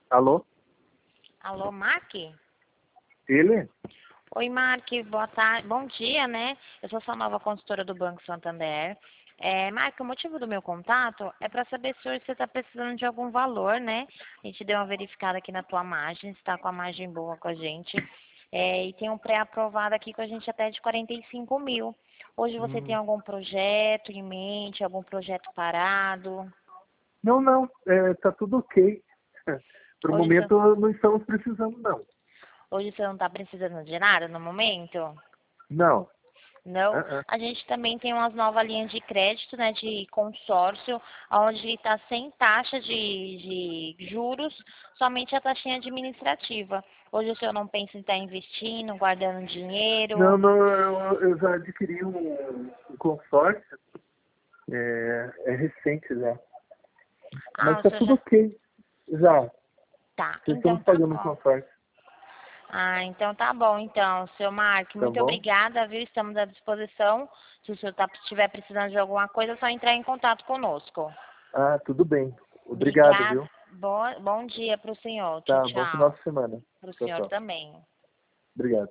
Alô? Alô, Mark? Ele? Oi, Mark, boa tarde, bom dia, né? Eu sou sua nova consultora do Banco Santander. Mark, o motivo do meu contato é para saber se hoje você está precisando de algum valor, né? A gente deu uma verificada aqui na tua margem, está com a margem boa com a gente. E tem um pré-aprovado aqui com a gente até de 45 mil. Hoje você tem Hum. algum projeto em mente, algum projeto parado? Não, não. Tá tudo ok. Por Hoje você, momento não estamos precisando, não. hoje você não está precisando de nada no momento? Não. Não, Ah, ah. a gente também tem umas novas linhas de crédito, né, de consórcio, onde está sem taxa de juros, somente a taxinha administrativa. Hoje o senhor não pensa em estar investindo, guardando Não, dinheiro? não, eu já adquiri um consórcio. É recente já. Ah, Mas o tá senhor tudo já... ok. Já. Tá, Já então estamos tá pagando um bom. consórcio. Ah, então tá bom, então, seu Mark, Tá muito bom? obrigada, viu? Estamos à disposição. Se o senhor estiver precisando de alguma coisa, é só entrar em contato conosco. Ah, tudo bem. Obrigado, Obrigada. viu? Bom dia para o senhor. Tchau, Tá, bom final tchau. de semana. Para o Tchau, senhor tchau. também. Obrigado.